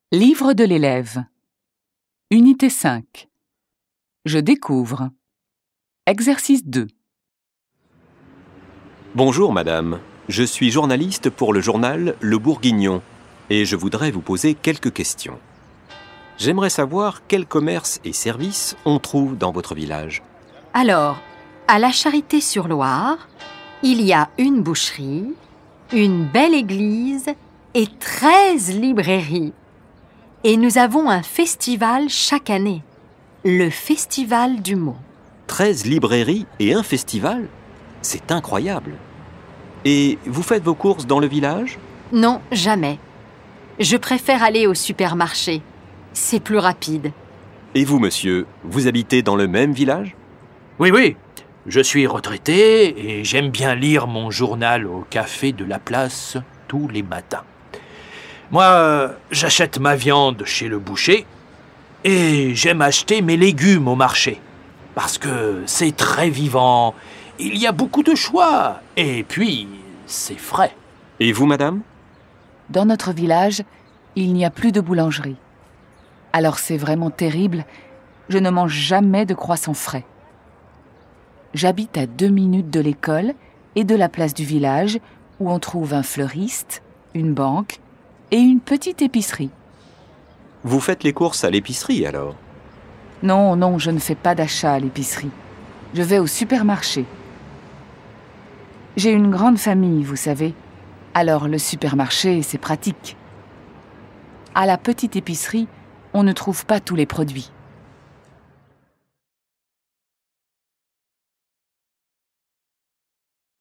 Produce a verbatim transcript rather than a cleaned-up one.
Livre de l'élève. Unité cinq. Je découvre. Exercice deux. Bonjour madame, je suis journaliste pour le journal Le Bourguignon et je voudrais vous poser quelques questions. J'aimerais savoir quels commerces et services on trouve dans votre village. Alors, à la Charité-sur-Loire, il y a une boucherie, une belle église et treize librairies. Et nous avons un festival chaque année, le Festival du mot. treize librairies et un festival? C'est incroyable. Et vous faites vos courses dans le village? Non, jamais. Je préfère aller au supermarché. C'est plus rapide. Et vous, monsieur, vous habitez dans le même village? Oui, oui. Je suis retraité et j'aime bien lire mon journal au café de la place tous les matins. Moi, euh, j'achète ma viande chez le boucher et j'aime acheter mes légumes au marché parce que c'est très vivant, il y a beaucoup de choix et puis c'est frais. Et vous, madame? Dans notre village, il n'y a plus de boulangerie. Alors c'est vraiment terrible, je ne mange jamais de croissants frais. J'habite à deux minutes de l'école et de la place du village où on trouve un fleuriste, une banque et une petite épicerie. Vous faites les courses à l'épicerie alors? Non, non, je ne fais pas d'achat à l'épicerie. Je vais au supermarché. J'ai une grande famille, vous savez. Alors le supermarché, c'est pratique. À la petite épicerie, on ne trouve pas tous les produits.